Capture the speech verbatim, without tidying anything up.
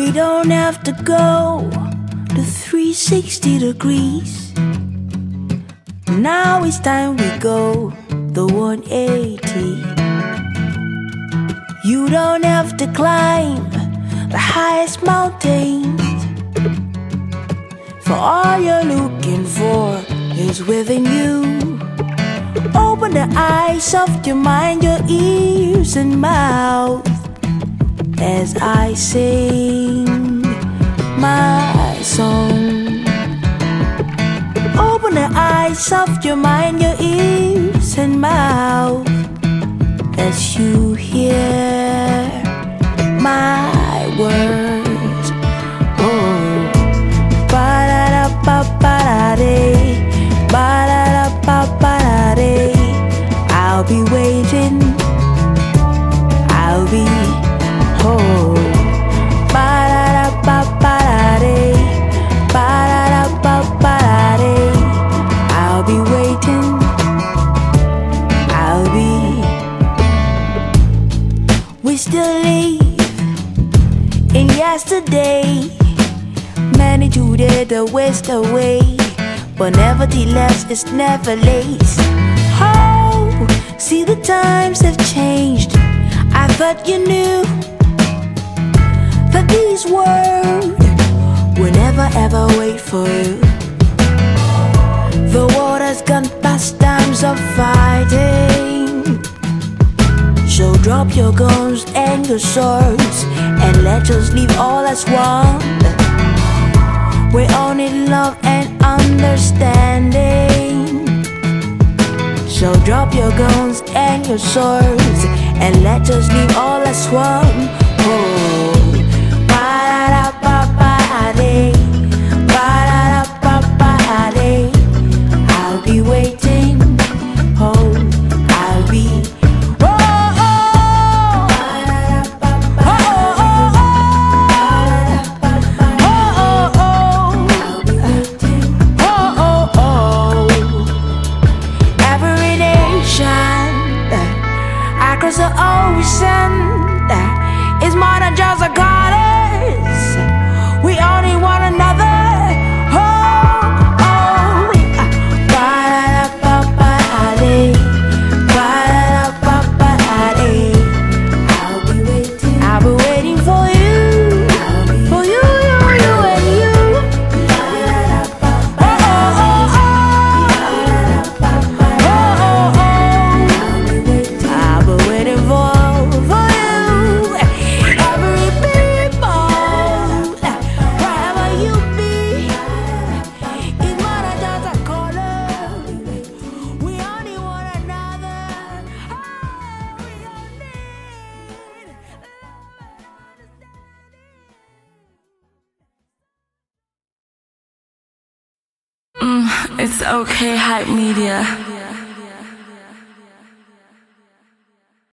We don't have to go to three sixty degrees. Now it's time we go the one eighty. You don't have to climb the highest mountains, for all you're looking for is within you. Open the eyes of your mind, your ears and mouth, as I sing my song. Open the eyes of your mind, your ears and mouth, as you hear my words. Oh, ba-da-da-ba-ba-da-dee, ba-da-da-ba-ba-da-dee. I'll be waiting, I'll be home. Ba-da-da-ba-ba-da-dee, ba-da-da-ba-ba-da-dee. I'll be waiting, I'll be. We still live in yesterday. Many today the waste away, but nevertheless it's never late. Oh, see the times have changed. I thought you knew that these words will never ever wait for you. The world has gone past times of fighting, so drop your guns and your swords and let us live all as one. We all need love and understanding, so drop your guns and your swords and let us live all as one. Oh, ba-da-da-ba-ba-da-dee, ba-da-da-ba-ba-da-dee. I'll be waiting, oh, I'll be. Across the ocean, it's more than just a goddess. We all need one another. Oh, oh. Ba-da-da-ba-ba-da-dee, ba-da-da-ba-ba-da-dee. I'll be waiting, I'll be waiting for you, for you, you, you and you. Oh, oh, oh, oh. I'll be waiting for, for you, every people, wherever you be. It's more than just a corner. We all need one another. Oh, we all need love and understanding. Mm, it's okay, Hype Media.